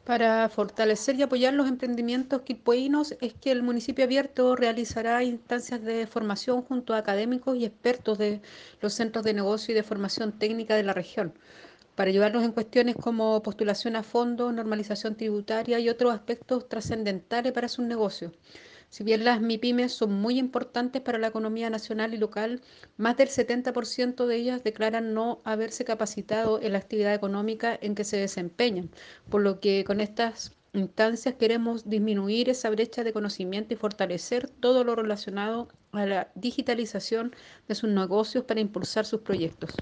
Para fortalecer y apoyar los emprendimientos quilpueínos es que el municipio abierto realizará instancias de formación junto a académicos y expertos de los centros de negocio y de formación técnica de la región, para ayudarnos en cuestiones como postulación a fondos, normalización tributaria y otros aspectos trascendentales para sus negocios. Si bien las MIPYMES son muy importantes para la economía nacional y local, más del 70% de ellas declaran no haberse capacitado en la actividad económica en que se desempeñan, por lo que con estas instancias queremos disminuir esa brecha de conocimiento y fortalecer todo lo relacionado a la digitalización de sus negocios para impulsar sus proyectos.